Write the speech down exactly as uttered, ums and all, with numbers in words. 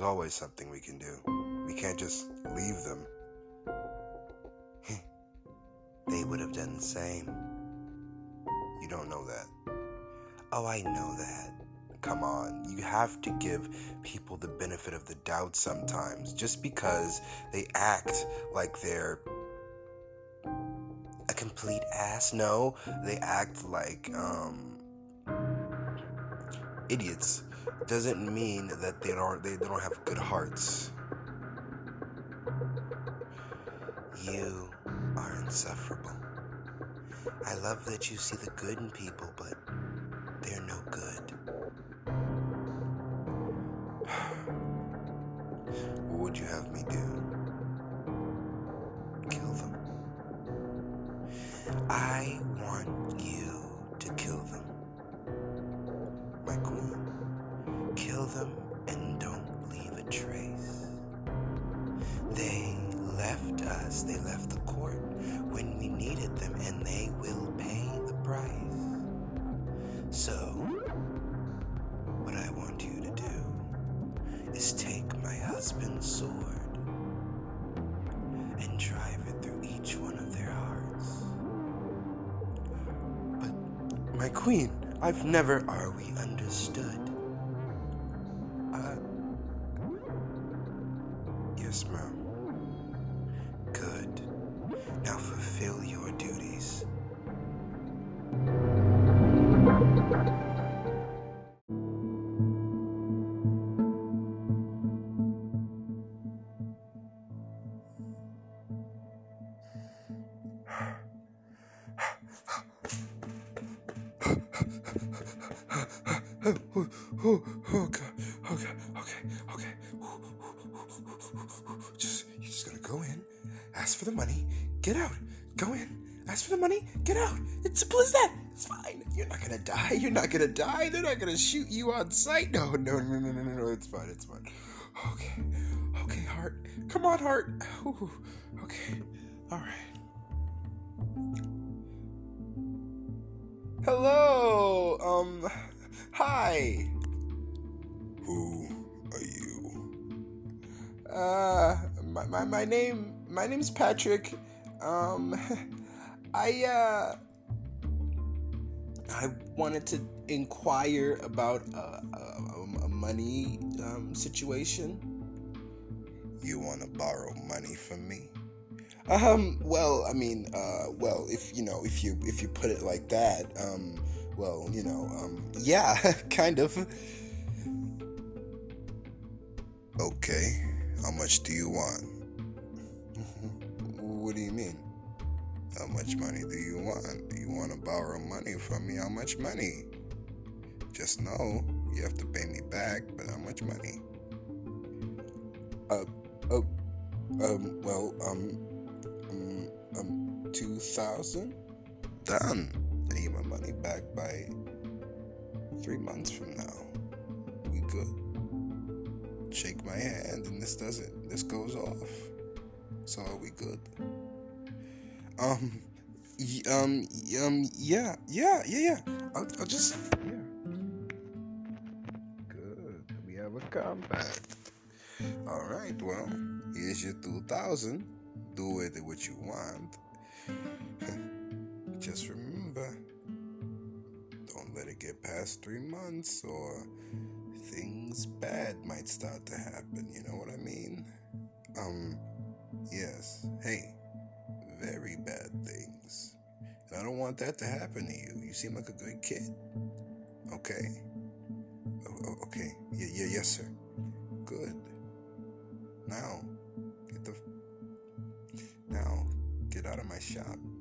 always something we can do. We can't just leave them. They would have done the same. You don't know that. Oh, I know that. Come on, you have to give people the benefit of the doubt sometimes. Just because they act like they're a complete ass, no, they act like um, idiots, doesn't mean that they don't they don't have good hearts. You are insufferable. I love that you see the good in people, but they're no good. What would you have me do? Kill them? I want you to kill them. My queen, kill them and don't leave a trace. They left us, they left the court when we needed them, and they will pay the price. So, what I want you to do is take my husband's sword and drive it through each one of their hearts. But, my queen, I've never... Are we understood? Uh... Yes, ma'am. Good. Now fulfill your duties. Oh, oh, oh, oh, God. Okay, okay, okay. Just, you're just gonna go in, ask for the money, get out. Go in, ask for the money, get out. It's simple as that. It's fine. You're not gonna die. You're not gonna die. They're not gonna shoot you on sight. No, no, no, no, no, no, no. It's fine. It's fine. Okay, okay, Heart. Come on, Heart. Ooh, okay, all right. Hello. Um. Hi. Who are you? Uh, my, my, my name, my name's Patrick. Um, I, uh, I wanted to inquire about a, a, a money, um, situation. You want to borrow money from me? Um, well, I mean, uh, well, if, you know, if you, if you put it like that, um, well, you know, um, yeah, kind of. Okay, how much do you want? What do you mean? How much money do you want? Do you want to borrow money from me? How much money? Just know, you have to pay me back, but how much money? Uh, oh, um, well, um, um, um, two thousand? Done. I need my money back by three months from now. We good? Shake my hand and this doesn't, this goes off. So are we good? Um, y- um, um, yeah, yeah, yeah, yeah. I'll, I'll just, yeah. Good. We have a compact. All right, well, here's your two thousand. Do with it what you want. Just remember, don't let it get past three months or things bad might start to happen, you know what I mean? Um, yes, hey, very bad things. And I don't want that to happen to you. You seem like a good kid. Okay? Oh, okay, yeah, yeah, yes, sir. Good. Now, get the, now, get out of my shop.